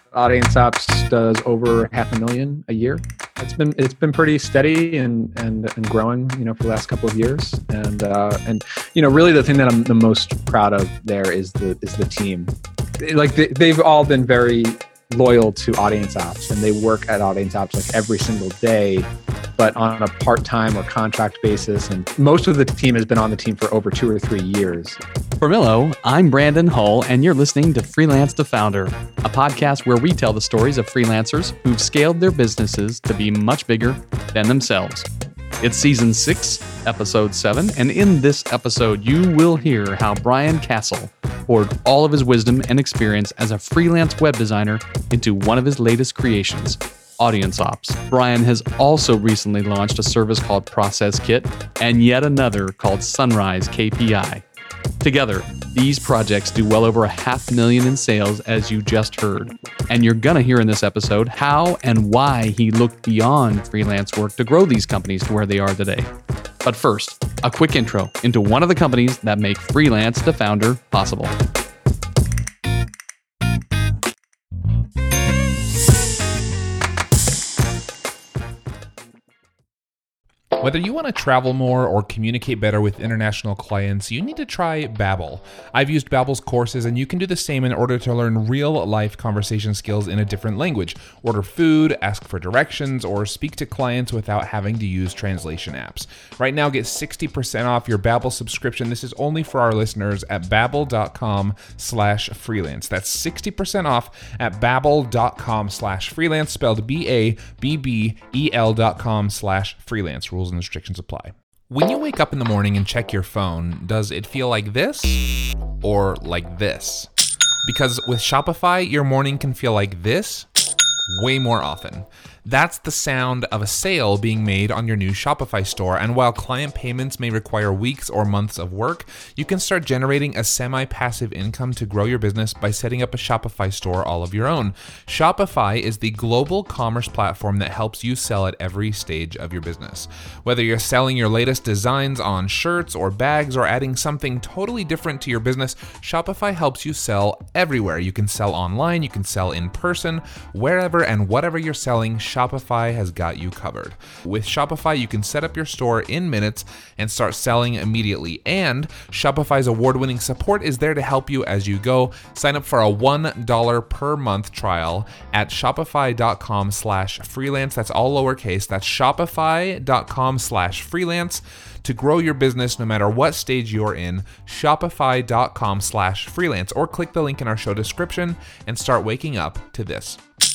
Audience Ops does over 500,000 a year. It's been pretty steady and growing, for the last couple of years. And really the thing that I'm the most proud of there is the team. They've all been very loyal to Audience Ops, and they work at Audience Ops like every single day, but on a part-time or contract basis. And most of the team has been on the team for over 2 or 3 years. For Millo, I'm Brandon Hull, and you're listening to Freelance to Founder, a podcast where we tell the stories of freelancers who've scaled their businesses to be much bigger than themselves. It's season 6, episode 7, and in this episode, you will hear how Brian Castle poured all of his wisdom and experience as a freelance web designer into one of his latest creations, Audience Ops. Brian has also recently launched a service called Process Kit and yet another called Sunrise KPI. Together, these projects do well over 500,000 in sales, as you just heard. And you're gonna hear in this episode how and why he looked beyond freelance work to grow these companies to where they are today. But first, a quick intro into one of the companies that make Freelance to Founder possible. Whether you want to travel more or communicate better with international clients, you need to try Babbel. I've used Babbel's courses, and you can do the same in order to learn real-life conversation skills in a different language, order food, ask for directions, or speak to clients without having to use translation apps. Right now, get 60% off your Babbel subscription. This is only for our listeners at babbel.com/freelance. That's 60% off at babbel.com/freelance, spelled BABBEL.com/freelance. Rules and restrictions apply. When you wake up in the morning and check your phone, does it feel like this or like this? Because with Shopify, your morning can feel like this way more often. That's the sound of a sale being made on your new Shopify store. And while client payments may require weeks or months of work, you can start generating a semi-passive income to grow your business by setting up a Shopify store all of your own. Shopify is the global commerce platform that helps you sell at every stage of your business. Whether you're selling your latest designs on shirts or bags or adding something totally different to your business, Shopify helps you sell everywhere. You can sell online, you can sell in person, wherever and whatever you're selling, Shopify has got you covered. With Shopify, you can set up your store in minutes and start selling immediately. And Shopify's award-winning support is there to help you as you go. Sign up for a $1 per month trial at shopify.com/freelance. That's all lowercase. That's shopify.com/freelance. To grow your business no matter what stage you're in, shopify.com/freelance, or click the link in our show description and start waking up to this.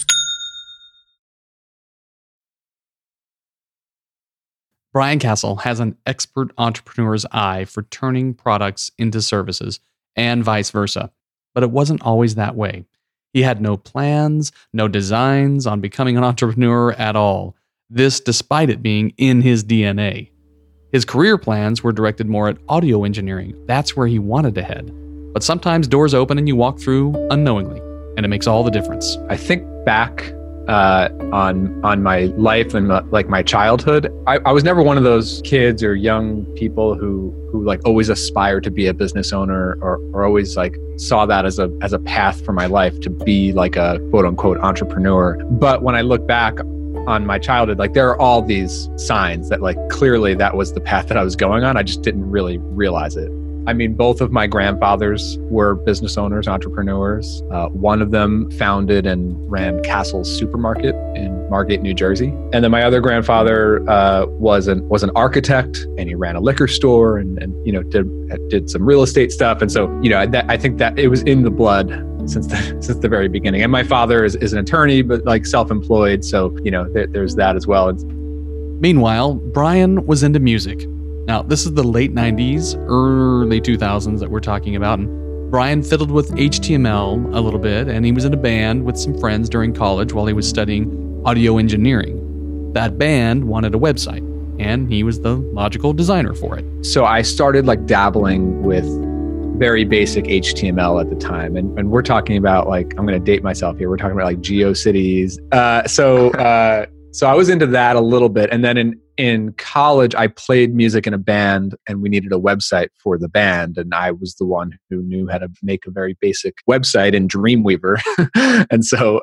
Brian Castle has an expert entrepreneur's eye for turning products into services and vice versa, but it wasn't always that way. He had no plans, no designs on becoming an entrepreneur at all. This despite it being in his DNA. His career plans were directed more at audio engineering. That's where he wanted to head. But sometimes doors open and you walk through unknowingly, and it makes all the difference. I think back on my life and my childhood, I was never one of those kids or young people who always aspired to be a business owner or always saw that as a path for my life to be like a quote unquote entrepreneur. But when I look back on my childhood, there are all these signs that clearly that was the path that I was going on. I just didn't really realize it. I mean, both of my grandfathers were business owners, entrepreneurs. One of them founded and ran Castle's Supermarket in Margate, New Jersey. And then my other grandfather was an architect, and he ran a liquor store and did some real estate stuff. And so, I think that it was in the blood since the very beginning. And my father is an attorney, but self-employed. So, there's that as well. Meanwhile, Brian was into music. Now, this is the late 90s, early 2000s that we're talking about, and Brian fiddled with HTML a little bit, and he was in a band with some friends during college while he was studying audio engineering. That band wanted a website, and he was the logical designer for it. So I started dabbling with very basic HTML at the time, and we're talking about I'm going to date myself here. We're talking about GeoCities. So I was into that a little bit, and then in college, I played music in a band and we needed a website for the band. And I was the one who knew how to make a very basic website in Dreamweaver. And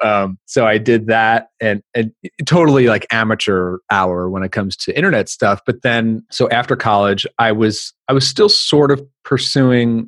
so I did that and totally like amateur hour when it comes to internet stuff. But then, so after college, I was still sort of pursuing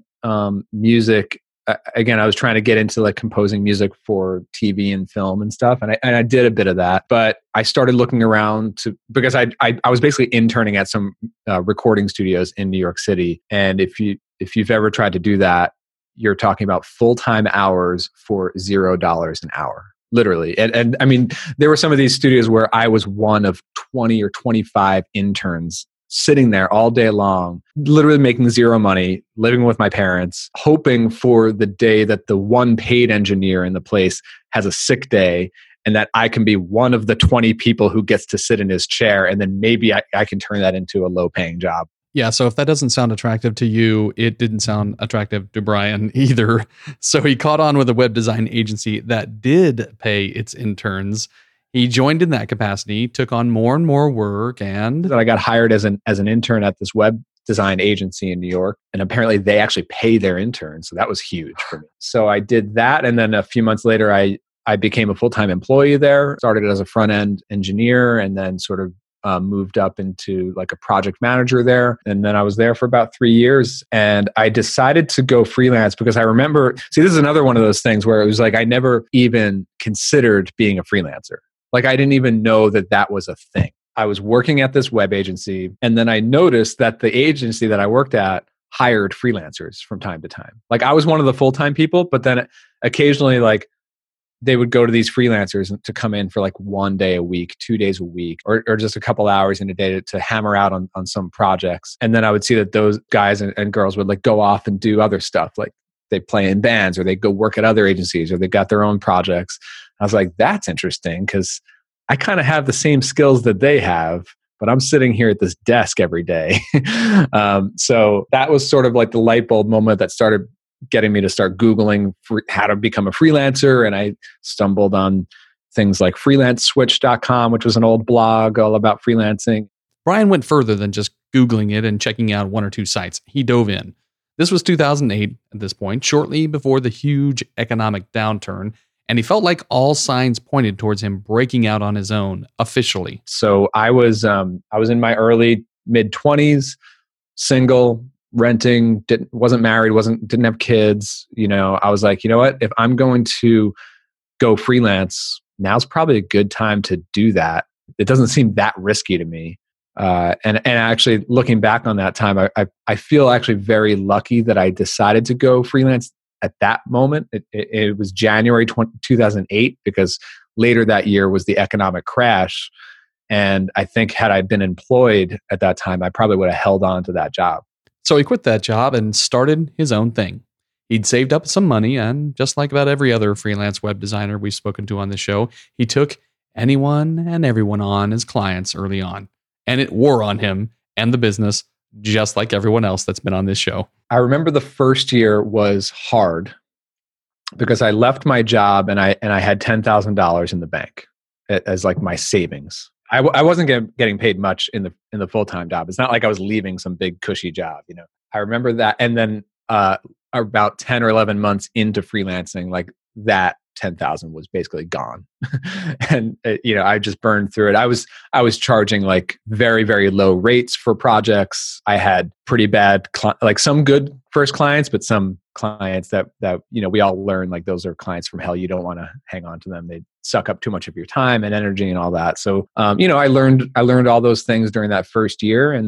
music. Again, I was trying to get into like composing music for TV and film and stuff. And I did a bit of that, but I started looking around because I was basically interning at some recording studios in New York City. And if you've ever tried to do that, you're talking about full-time hours for $0 an hour, literally. And I mean, there were some of these studios where I was one of 20 or 25 interns sitting there all day long, literally making zero money, living with my parents, hoping for the day that the one paid engineer in the place has a sick day and that I can be one of the 20 people who gets to sit in his chair. And then maybe I can turn that into a low paying job. Yeah, so if that doesn't sound attractive to you, it didn't sound attractive to Brian either. So he caught on with a web design agency that did pay its interns. He joined in that capacity, took on more and more work, and I got hired as an intern at this web design agency in New York. And apparently they actually pay their interns. So that was huge for me. So I did that. And then a few months later, I became a full-time employee there, started as a front-end engineer, and then sort of moved up into like a project manager there. And then I was there for about 3 years. And I decided to go freelance because I remember, this is another one of those things where it was like I never even considered being a freelancer. Like I didn't even know that was a thing. I was working at this web agency, and then I noticed that the agency that I worked at hired freelancers from time to time. Like I was one of the full-time people, but then occasionally like they would go to these freelancers to come in for like 1 day a week, 2 days a week, or just a couple hours in a day to hammer out on some projects. And then I would see that those guys and girls would like go off and do other stuff. Like they play in bands or they go work at other agencies or they got their own projects. I was like, that's interesting because I kind of have the same skills that they have, but I'm sitting here at this desk every day. So that was sort of like the light bulb moment that started getting me to start Googling how to become a freelancer. And I stumbled on things like freelanceswitch.com, which was an old blog all about freelancing. Brian went further than just Googling it and checking out one or two sites. He dove in. This was 2008 at this point, shortly before the huge economic downturn, and he felt like all signs pointed towards him breaking out on his own officially. So I was in my early mid-20s, single, renting, wasn't married, didn't have kids. You know, I was like, you know what? If I'm going to go freelance, now's probably a good time to do that. It doesn't seem that risky to me. And actually looking back on that time, I feel actually very lucky that I decided to go freelance at that moment. It was January 2008 because later that year was the economic crash. And I think had I been employed at that time, I probably would have held on to that job. So he quit that job and started his own thing. He'd saved up some money, and just like about every other freelance web designer we've spoken to on the show, he took anyone and everyone on as clients early on. And it wore on him and the business, just like everyone else that's been on this show. I remember the first year was hard because I left my job and I had $10,000 in the bank as like my savings. I wasn't getting paid much in the full-time job. It's not like I was leaving some big cushy job, you know. I remember that. And then about 10 or 11 months into freelancing, like that 10,000 was basically gone. And you know, I just burned through it. I was charging like very, very low rates for projects. I had pretty bad like some good first clients, but some clients that you know, we all learn like those are clients from hell. You don't want to hang on to them. They suck up too much of your time and energy and all that. So you know, I learned all those things during that first year, and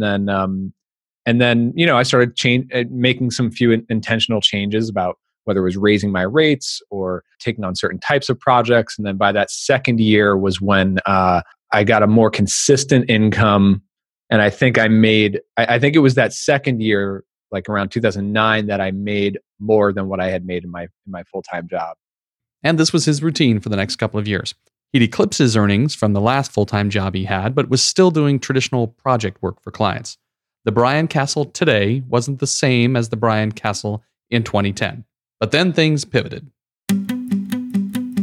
then you know, I started making some few intentional changes about whether it was raising my rates or taking on certain types of projects. And then by that second year was when I got a more consistent income. And I think I think it was that second year, like around 2009, that I made more than what I had made in my full-time job. And this was his routine for the next couple of years. He'd eclipsed his earnings from the last full-time job he had, but was still doing traditional project work for clients. The Brian Casel today wasn't the same as the Brian Casel in 2010. But then things pivoted.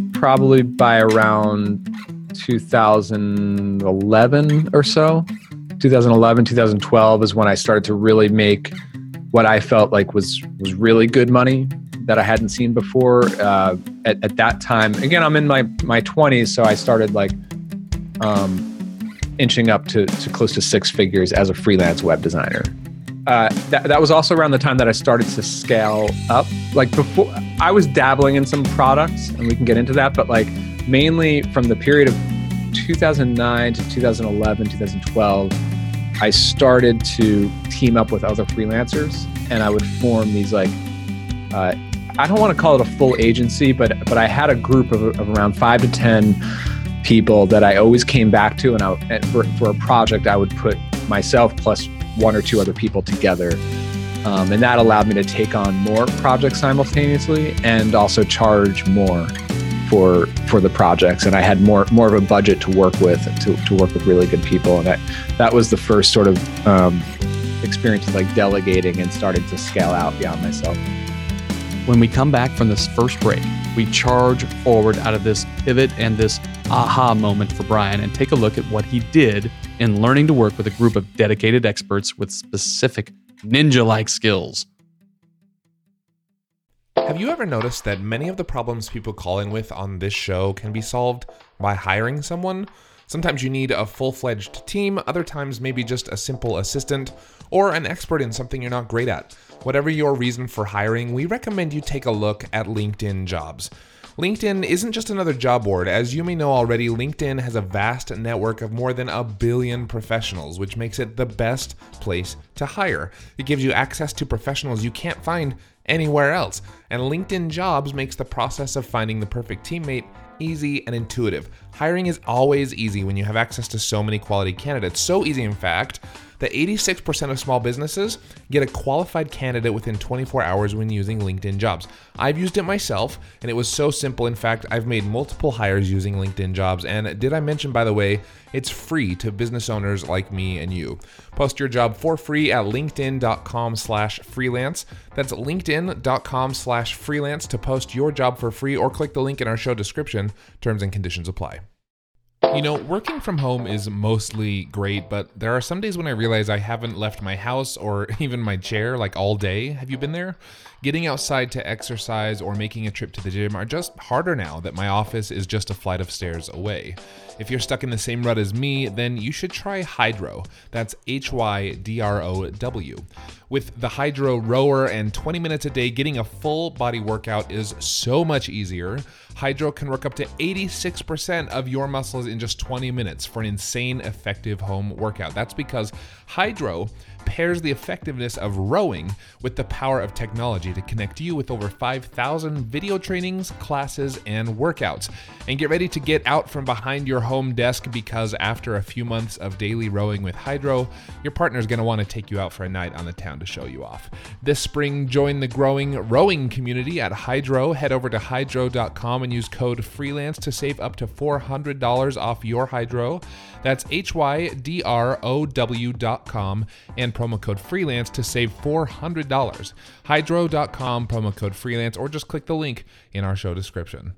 Probably by around 2011 or so, 2011, 2012 is when I started to really make what I felt like was really good money that I hadn't seen before. At that time, again, I'm in my 20s, so I started like inching up to close to six figures as a freelance web designer. That was also around the time that I started to scale up. Like before, I was dabbling in some products, and we can get into that, but like mainly from the period of 2009 to 2011, 2012, I started to team up with other freelancers, and I would form these like, I don't want to call it a full agency, but I had a group of around 5 to 10 people that I always came back to, and for a project, I would put myself plus one or two other people together. And that allowed me to take on more projects simultaneously and also charge more for the projects. And I had more of a budget to work with, to work with really good people. And that was the first sort of experience of like delegating and starting to scale out beyond myself. When we come back from this first break, we charge forward out of this pivot and this aha moment for Brian and take a look at what he did in learning to work with a group of dedicated experts with specific ninja-like skills. Have you ever noticed that many of the problems people call in with on this show can be solved by hiring someone? Sometimes you need a full-fledged team, other times maybe just a simple assistant or an expert in something you're not great at. Whatever your reason for hiring, we recommend you take a look at LinkedIn Jobs. LinkedIn isn't just another job board. As you may know already, LinkedIn has a vast network of more than 1 billion professionals, which makes it the best place to hire. It gives you access to professionals you can't find anywhere else. And LinkedIn Jobs makes the process of finding the perfect teammate easy and intuitive. Hiring is always easy when you have access to so many quality candidates. So easy, in fact, that 86% of small businesses get a qualified candidate within 24 hours when using LinkedIn Jobs. I've used it myself, and it was so simple. In fact, I've made multiple hires using LinkedIn Jobs. And did I mention, by the way, it's free to business owners like me and you. Post your job for free at linkedin.com/freelance. That's linkedin.com/freelance to post your job for free, or click the link in our show description. Terms and conditions apply. You know, working from home is mostly great, but there are some days when I realize I haven't left my house or even my chair like all day. Have you been there? Getting outside to exercise or making a trip to the gym are just harder now that my office is just a flight of stairs away. If you're stuck in the same rut as me, then you should try Hydrow. That's HYDROW. With the Hydrow rower and 20 minutes a day, getting a full body workout is so much easier. Hydrow can work up to 86% of your muscles in just 20 minutes for an insane effective home workout. That's because Hydrow pairs the effectiveness of rowing with the power of technology to connect you with over 5,000 video trainings, classes, and workouts. And get ready to get out from behind your home desk, because after a few months of daily rowing with Hydrow, your partner's going to want to take you out for a night on the town to show you off. This spring, join the growing rowing community at Hydrow. Head over to hydrow.com and use code FREELANCE to save up to $400 off your Hydrow. That's HYDROW.com and promo code FREELANCE to save $400. Hydrow.com, promo code FREELANCE, or just click the link in our show description.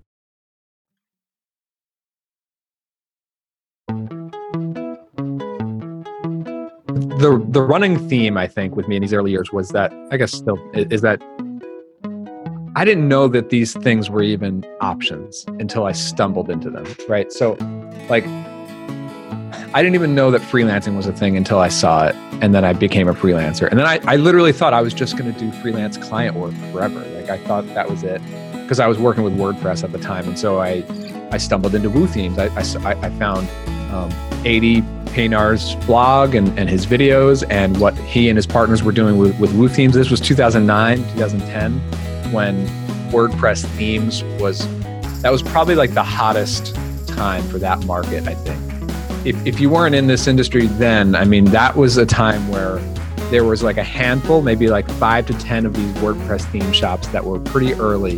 The running theme, I think, with me in these early years was that, I guess still, is that I didn't know that these things were even options until I stumbled into them, right? So, like, I didn't even know that freelancing was a thing until I saw it, and then I became a freelancer. And then I literally thought I was just going to do freelance client work forever. Like, I thought that was it, because I was working with WordPress at the time. And so I stumbled into Woo Themes. I found 80 Paynar's blog and his videos and what he and his partners were doing with Woo Themes. This was 2009, 2010, when WordPress themes was probably like the hottest time for that market, I think. If you weren't in this industry then, I mean, that was a time where there was like a handful, maybe like 5 to 10 of these WordPress theme shops that were pretty early.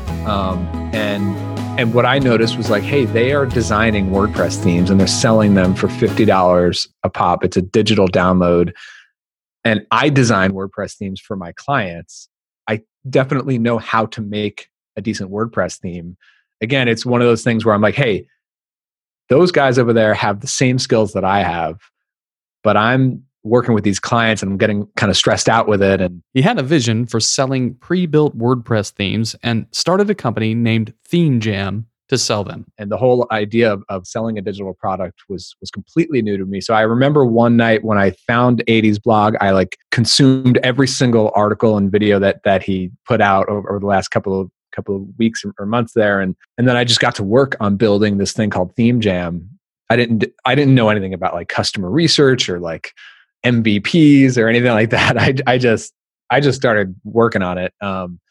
And what I noticed was like, hey, they are designing WordPress themes and they're selling them for $50 a pop. It's a digital download. And I design WordPress themes for my clients. I definitely know how to make a decent WordPress theme. Again, it's one of those things where I'm like, hey, those guys over there have the same skills that I have, but I'm working with these clients and I'm getting kind of stressed out with it. And He had a vision for selling pre-built WordPress themes and started a company named Theme Jam to sell them. the whole idea of selling a digital product was completely new to me. So I remember one night when I found 80s blog, I like consumed every single article and video that he put out over the last couple of weeks or months there. And then I just got to work on building this thing called Theme Jam. I didn't know anything about like customer research or like MVPs or anything like that. I just started working on it.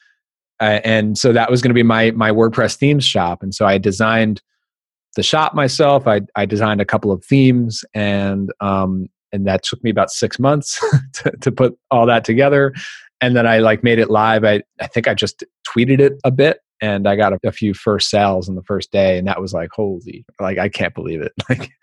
And so that was going to be my WordPress themes shop. And so I designed the shop myself. I designed a couple of themes, and that took me about 6 months to put all that together. And then I like made it live. I think I just tweeted it a bit, and I got a few first sales on the first day, and that was like, holy, like I can't believe it.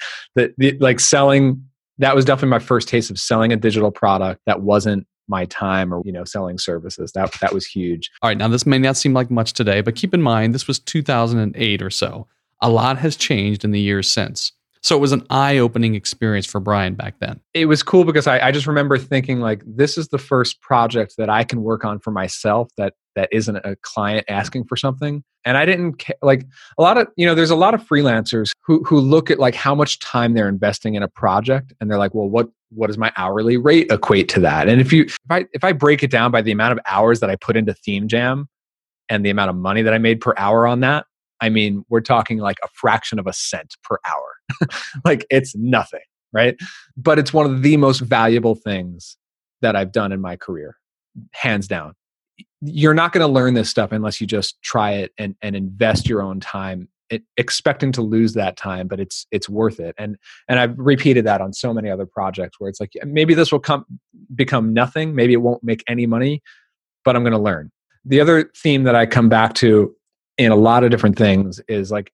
Like selling. That was definitely my first taste of selling a digital product that wasn't my time or, selling services. That was huge. All right, now this may not seem like much today, but keep in mind, this was 2008 or so. A lot has changed in the years since. So it was an eye-opening experience for Brian back then. It was cool because I just remember thinking like, this is the first project that I can work on for myself that isn't a client asking for something. And I didn't like a lot of, there's a lot of freelancers who look at like how much time they're investing in a project, and they're like, well, what does my hourly rate equate to that? And if I break it down by the amount of hours that I put into Theme Jam and the amount of money that I made per hour on that, I mean, we're talking like a fraction of a cent per hour. Like it's nothing, right? But it's one of the most valuable things that I've done in my career, hands down. You're not going to learn this stuff unless you just try it and invest your own time, expecting to lose that time, but it's worth it. And I've repeated that on so many other projects where it's like, maybe this will become nothing. Maybe it won't make any money, but I'm going to learn. The other theme that I come back to in a lot of different things is like,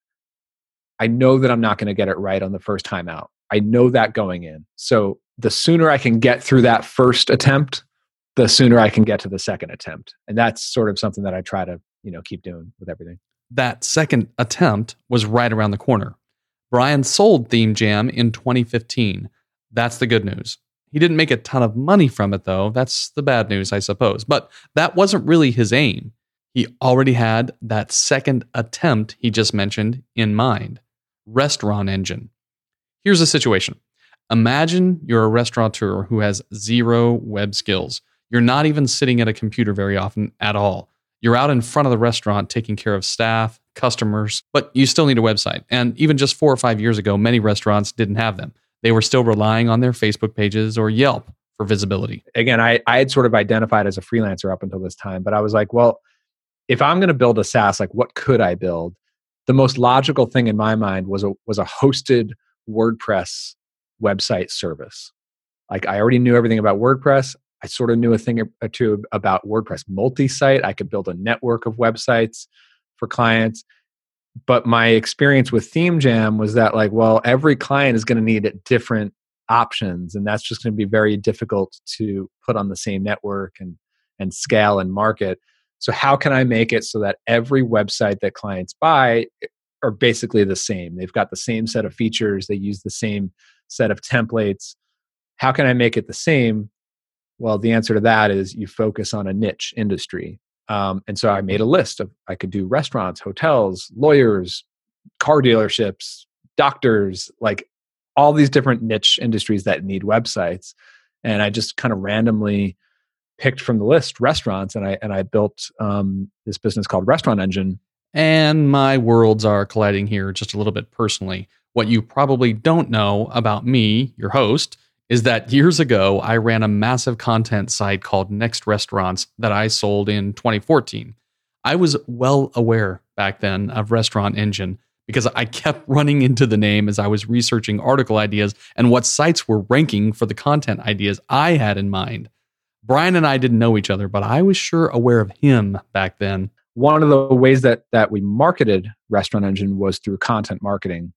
I know that I'm not going to get it right on the first time out. I know that going in. So the sooner I can get through that first attempt, the sooner I can get to the second attempt. And that's sort of something that I try to, keep doing with everything. That second attempt was right around the corner. Brian sold Theme Jam in 2015. That's the good news. He didn't make a ton of money from it, though. That's the bad news, I suppose. But that wasn't really his aim. He already had that second attempt he just mentioned in mind. Restaurant Engine. Here's the situation. Imagine you're a restaurateur who has zero web skills. You're not even sitting at a computer very often at all. You're out in front of the restaurant taking care of staff, customers, but you still need a website. And even just 4 or 5 years ago, many restaurants didn't have them. They were still relying on their Facebook pages or Yelp for visibility. Again, I had sort of identified as a freelancer up until this time, but I was like, well, if I'm going to build a SaaS, like what could I build? The most logical thing in my mind was a hosted WordPress website service. Like I already knew everything about WordPress. I sort of knew a thing or two about WordPress multi-site. I could build a network of websites for clients. But my experience with Theme Jam was that like, well, every client is going to need different options. And that's just going to be very difficult to put on the same network and scale and market. So how can I make it so that every website that clients buy are basically the same? They've got the same set of features. They use the same set of templates. How can I make it the same? Well, the answer to that is you focus on a niche industry. And so I made a list of, I could do restaurants, hotels, lawyers, car dealerships, doctors, like all these different niche industries that need websites. And I just kind of randomly picked from the list restaurants, and I built this business called Restaurant Engine. And my worlds are colliding here just a little bit personally. What you probably don't know about me, your host, is that years ago, I ran a massive content site called Next Restaurants that I sold in 2014. I was well aware back then of Restaurant Engine because I kept running into the name as I was researching article ideas and what sites were ranking for the content ideas I had in mind. Brian and I didn't know each other, but I was sure aware of him back then. One of the ways that we marketed Restaurant Engine was through content marketing.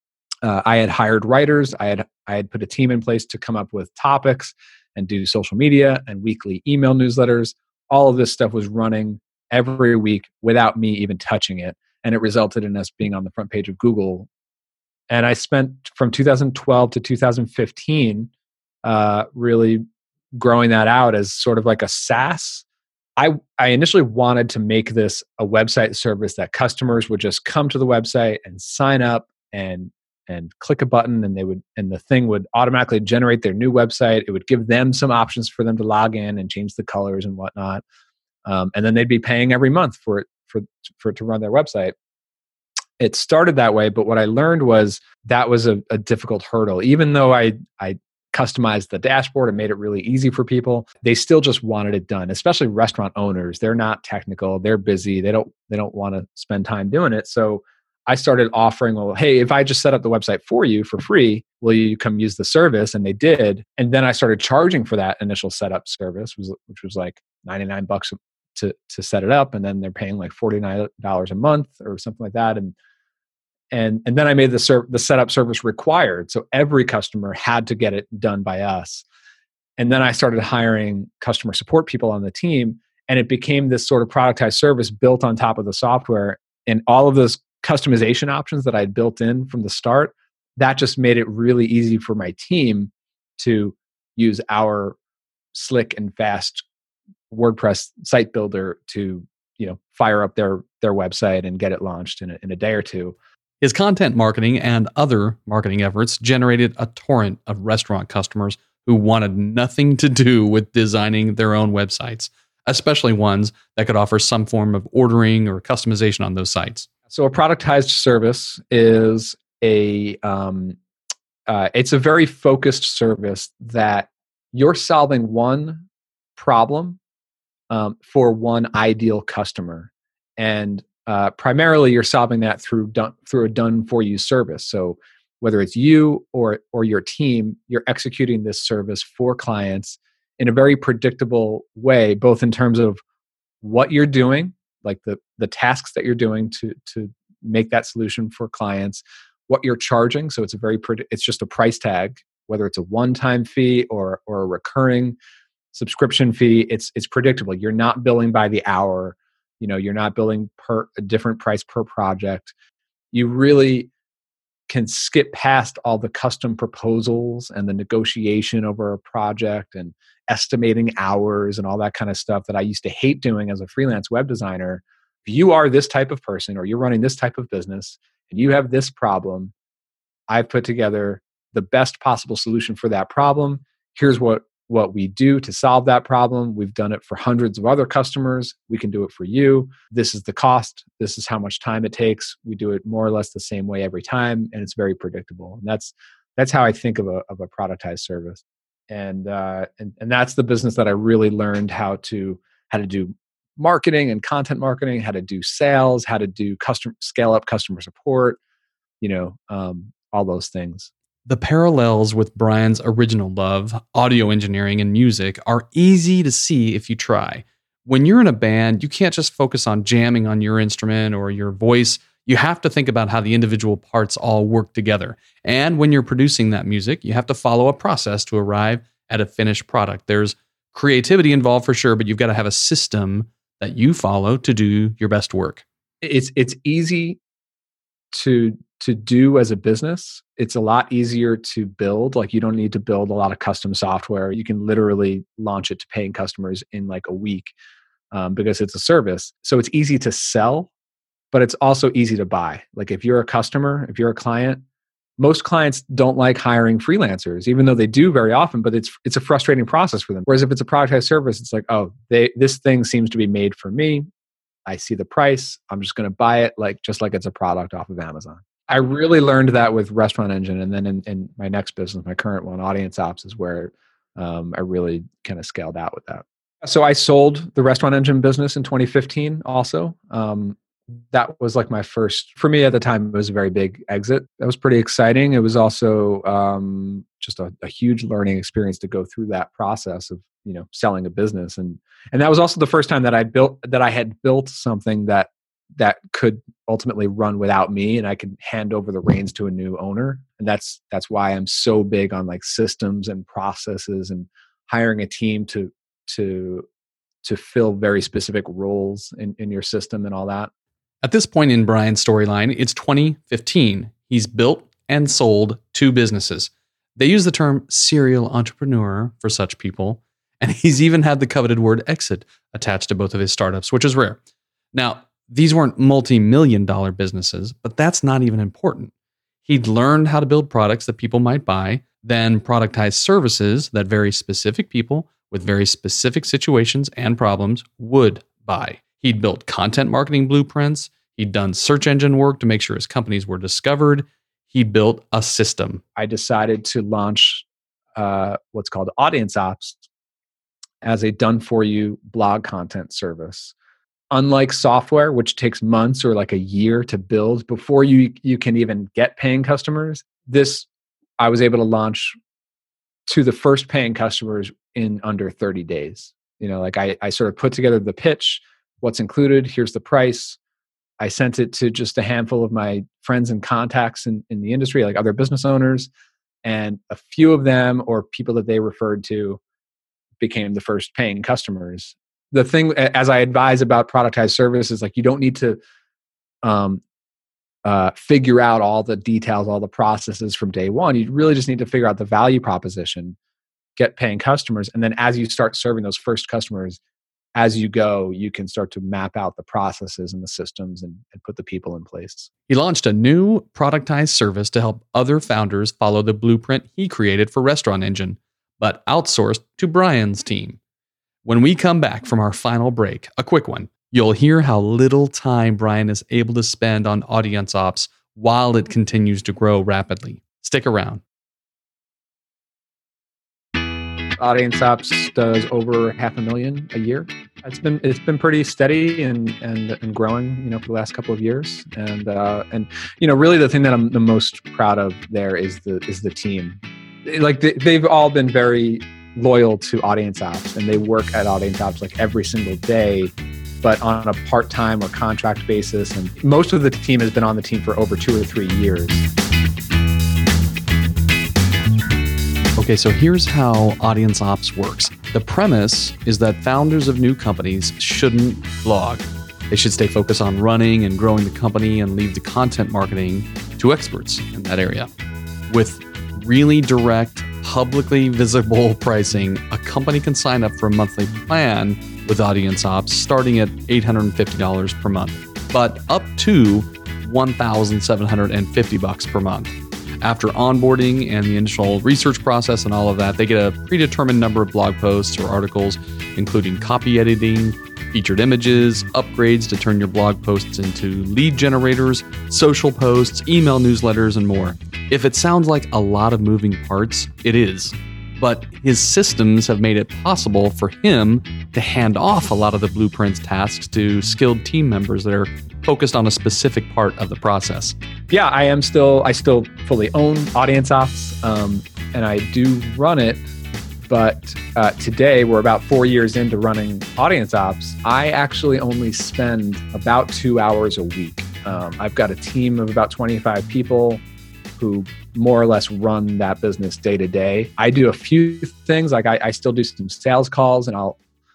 I had hired writers. I had put a team in place to come up with topics and do social media and weekly email newsletters. All of this stuff was running every week without me even touching it. And it resulted in us being on the front page of Google. And I spent from 2012 to 2015 really growing that out as sort of like a SaaS. I initially wanted to make this a website service that customers would just come to the website and sign up and click a button, and the thing would automatically generate their new website. It would give them some options for them to log in and change the colors and whatnot, and then they'd be paying every month for it to run their website. It started that way, but what I learned was that was a difficult hurdle. Even though I customized the dashboard and made it really easy for people, they still just wanted it done, especially restaurant owners. They're not technical, they're busy, they don't want to spend time doing it. So I started offering, well, hey, if I just set up the website for you for free, will you come use the service? And they did. And then I started charging for that initial setup service, which was like $99 to set it up. And then they're paying like $49 a month or something like that. And then I made the setup service required. So every customer had to get it done by us. And then I started hiring customer support people on the team. And it became this sort of productized service built on top of the software. And all of those customization options that I'd built in from the start, that just made it really easy for my team to use our slick and fast WordPress site builder to, fire up their website and get it launched in a day or two. His content marketing and other marketing efforts generated a torrent of restaurant customers who wanted nothing to do with designing their own websites, especially ones that could offer some form of ordering or customization on those sites. So a productized service is it's a very focused service that you're solving one problem for one ideal customer, and primarily you're solving that through a done for you service. So whether it's you or your team, you're executing this service for clients in a very predictable way, both in terms of what you're doing, like the tasks that you're doing to make that solution for clients, what you're charging. So it's just a price tag, whether it's a one-time fee or a recurring subscription fee. It's predictable. You're not billing by the hour. You're not billing per a different price per project. You really can skip past all the custom proposals and the negotiation over a project and estimating hours and all that kind of stuff that I used to hate doing as a freelance web designer. If you are this type of person or you're running this type of business and you have this problem, I've put together the best possible solution for that problem. Here's what we do to solve that problem. We've done it for hundreds of other customers. We can do it for you. This is the cost. This is how much time it takes. We do it more or less the same way every time, and it's very predictable. And that's how I think of a productized service. And that's the business that I really learned how to do marketing and content marketing, how to do sales, how to do scale up customer support, all those things. The parallels with Brian's original love, audio engineering and music, are easy to see if you try. When you're in a band, you can't just focus on jamming on your instrument or your voice. You have to think about how the individual parts all work together. And when you're producing that music, you have to follow a process to arrive at a finished product. There's creativity involved for sure, but you've got to have a system that you follow to do your best work. It's easy to do as a business. It's a lot easier to build. Like, you don't need to build a lot of custom software. You can literally launch it to paying customers in like a week because it's a service. So it's easy to sell, but it's also easy to buy. Like, if you're a customer, if you're a client, most clients don't like hiring freelancers, even though they do very often, but it's a frustrating process for them. Whereas if it's a productized service, it's like, oh, this thing seems to be made for me. I see the price. I'm just going to buy it just like it's a product off of Amazon. I really learned that with Restaurant Engine. And then in my next business, my current one, Audience Ops, is where I really kind of scaled out with that. So I sold the Restaurant Engine business in 2015 also. That was like my first, for me at the time, it was a very big exit. That was pretty exciting. It was also just a huge learning experience to go through that process of, selling a business. And that was also the first time that I had built something that could ultimately run without me, and I could hand over the reins to a new owner. And that's why I'm so big on like systems and processes and hiring a team to fill very specific roles in your system and all that. At this point in Brian's storyline, it's 2015. He's built and sold 2 businesses. They use the term serial entrepreneur for such people, and he's even had the coveted word exit attached to both of his startups, which is rare. Now, these weren't multi-million-dollar businesses, but that's not even important. He'd learned how to build products that people might buy, then productize services that very specific people with very specific situations and problems would buy. He'd built content marketing blueprints. He'd done search engine work to make sure his companies were discovered. He built a system. I decided to launch what's called Audience Ops as a done-for-you blog content service. Unlike software, which takes months or like a year to build before you can even get paying customers, this I was able to launch to the first paying customers in under 30 days. Like I sort of put together the pitch, what's included, here's the price. I sent it to just a handful of my friends and contacts in the industry, like other business owners, and a few of them or people that they referred to became the first paying customers. The thing, as I advise about productized services, like you don't need to figure out all the details, all the processes from day one. You really just need to figure out the value proposition, get paying customers, and then as you start serving those first customers, as you go, you can start to map out the processes and the systems and put the people in place. He launched a new productized service to help other founders follow the blueprint he created for Restaurant Engine, but outsourced to Brian's team. When we come back from our final break, a quick one, you'll hear how little time Brian is able to spend on Audience Ops while it continues to grow rapidly. Stick around. Audience Ops does over $500,000 a year. It's been pretty steady and growing, for the last couple of years. And really the thing that I'm the most proud of there is the team. Like they've all been very loyal to Audience Ops, and they work at Audience Ops like every single day, but on a part-time or contract basis. And most of the team has been on the team for over 2 or 3 years. Okay, so here's how Audience Ops works. The premise is that founders of new companies shouldn't blog. They should stay focused on running and growing the company and leave the content marketing to experts in that area. With really direct, publicly visible pricing, a company can sign up for a monthly plan with Audience Ops starting at $850 per month, but up to $1,750 per month. After onboarding and the initial research process and all of that, they get a predetermined number of blog posts or articles, including copy editing, featured images, upgrades to turn your blog posts into lead generators, social posts, email newsletters, and more. If it sounds like a lot of moving parts, it is. But his systems have made it possible for him to hand off a lot of the blueprints tasks to skilled team members that are focused on a specific part of the process. Yeah, I still fully own Audience Ops, and I do run it. But today, we're about 4 years into running Audience Ops. I actually only spend about 2 hours a week. I've got a team of about 25 people who more or less run that business day to day. I do a few things, like I still do some sales calls, and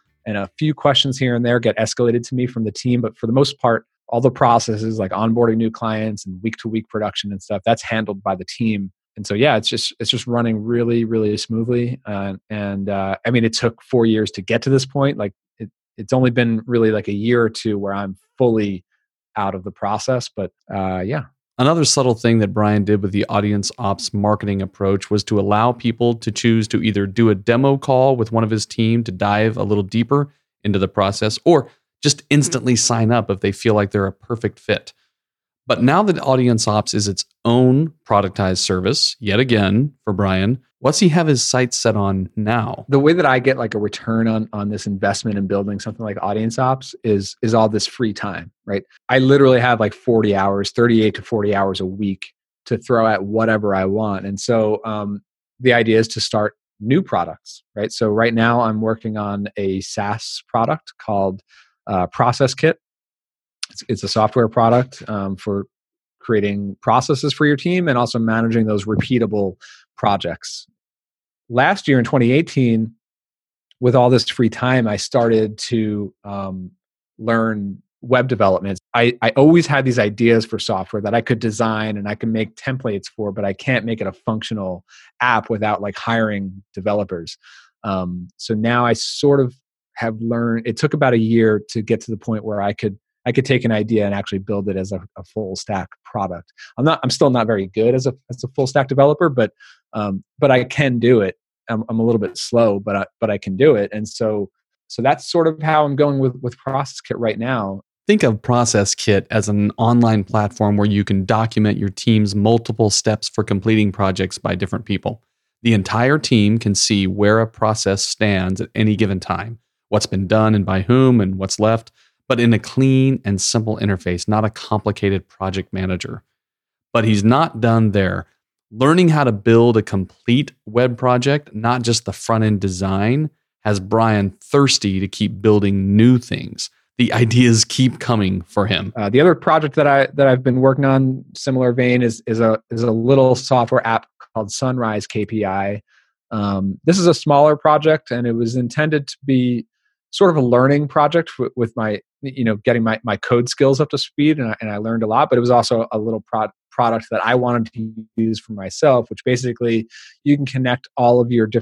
a few questions here and there get escalated to me from the team. But for the most part, all the processes like onboarding new clients and week-to-week production and stuff, that's handled by the team. And so, yeah, it's just running really, really smoothly. I mean, it took 4 years to get to this point. Like it's only been really like a year or two where I'm fully out of the process. But yeah. Another subtle thing that Brian did with the Audience Ops marketing approach was to allow people to choose to either do a demo call with one of his team to dive a little deeper into the process, or just instantly sign up if they feel like they're a perfect fit. But now that Audience Ops is its own productized service, yet again, for Brian, what's he have his sights set on now? The way that I get like a return on this investment in building something like Audience Ops is all this free time, right? I literally have like 40 hours, 38 to 40 hours a week to throw at whatever I want. And so the idea is to start new products, right? So right now I'm working on a SaaS product called Process Kit. It's a software product for creating processes for your team and also managing those repeatable projects. Last year in 2018, with all this free time, I started to learn web development. I always had these ideas for software that I could design and I can make templates for, but I can't make it a functional app without like hiring developers. So now I sort of have learned, it took about a year to get to the point where I could take an idea and actually build it as a full stack product. I'm still not very good as a full stack developer, but I can do it. I'm a little bit slow, but I can do it. And so that's sort of how I'm going with Process Kit right now. Think of Process Kit as an online platform where you can document your team's multiple steps for completing projects by different people. The entire team can see where a process stands at any given time, what's been done and by whom, and what's left, but in a clean and simple interface, not a complicated project manager. But he's not done there. Learning how to build a complete web project, not just the front-end design, has Brian thirsty to keep building new things. The ideas keep coming for him. The other project that I've been working on, similar vein, is a little software app called Sunrise KPI. This is a smaller project, and it was intended to be sort of a learning project with my, getting my code skills up to speed, and I learned a lot. But it was also a little product that I wanted to use for myself, which basically you can connect all of your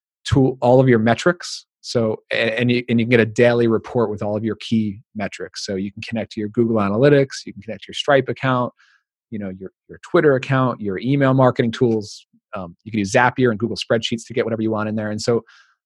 all of your metrics. So, and you can get a daily report with all of your key metrics. So you can connect to your Google Analytics, you can connect to your Stripe account, your Twitter account, your email marketing tools. You can use Zapier and Google Spreadsheets to get whatever you want in there. And so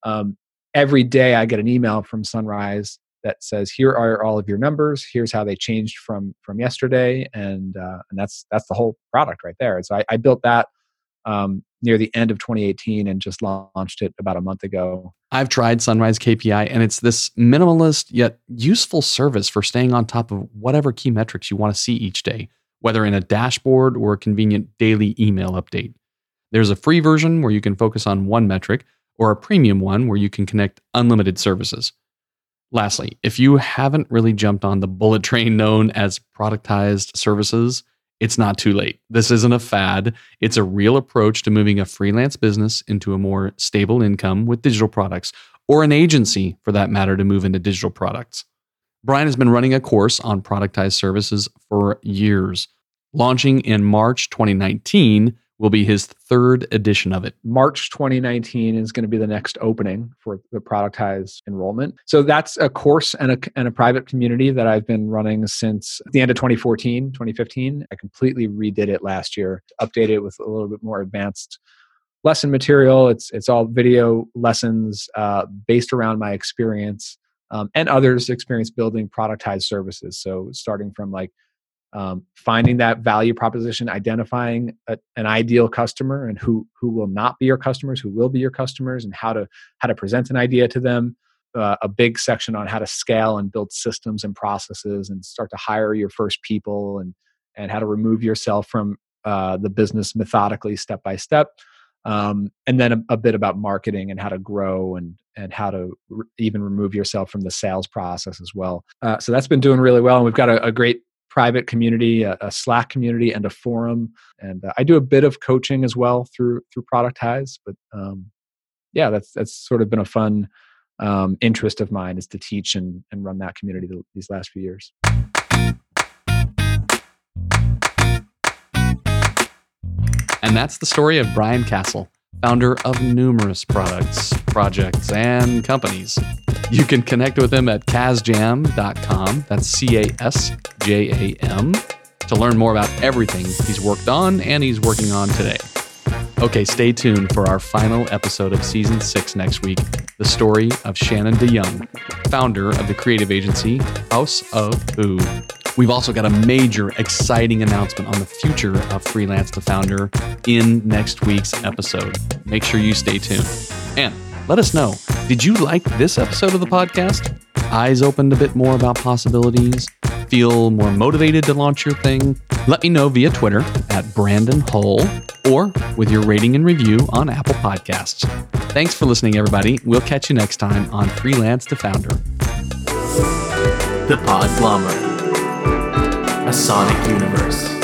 every day I get an email from Sunrise that says, here are all of your numbers. Here's how they changed from yesterday. And that's the whole product right there. So I built that near the end of 2018 and just launched it about a month ago. I've tried Sunrise KPI, and it's this minimalist yet useful service for staying on top of whatever key metrics you want to see each day, whether in a dashboard or a convenient daily email update. There's a free version where you can focus on one metric, or a premium one where you can connect unlimited services. Lastly, if you haven't really jumped on the bullet train known as productized services, it's not too late. This isn't a fad. It's a real approach to moving a freelance business into a more stable income with digital products, or an agency, for that matter, to move into digital products. Brian has been running a course on productized services for years. Launching in March 2019 will be his third edition of it. March 2019 is going to be the next opening for the productized enrollment. So that's a course and a private community that I've been running since the end of 2015. I completely redid it last year, updated it with a little bit more advanced lesson material. It's all video lessons based around my experience and others' experience building productized services. So starting from finding that value proposition, identifying an ideal customer and who will not be your customers, who will be your customers, and how to present an idea to them. A big section on how to scale and build systems and processes and start to hire your first people, and how to remove yourself from the business methodically, step by step. And then a bit about marketing and how to grow and how to even remove yourself from the sales process as well. So that's been doing really well. And we've got a great private community, a Slack community, and a forum. And I do a bit of coaching as well through Productize. But that's sort of been a fun interest of mine, is to teach and run that community these last few years. And that's the story of Brian Castle, founder of numerous projects, and companies. You can connect with him at casjam.com. That's CASJAM, to learn more about everything he's worked on and he's working on today. Okay, stay tuned for our final episode of Season 6 next week, the story of Shannon DeYoung, founder of the creative agency House of Who. We've also got a major, exciting announcement on the future of Freelance to Founder in next week's episode. Make sure you stay tuned. And let us know, did you like this episode of the podcast? Eyes opened a bit more about possibilities? Feel more motivated to launch your thing? Let me know via Twitter at Brandon Hull, or with your rating and review on Apple Podcasts. Thanks for listening, everybody. We'll catch you next time on Freelance to Founder. The Podglomerate, a sonic universe.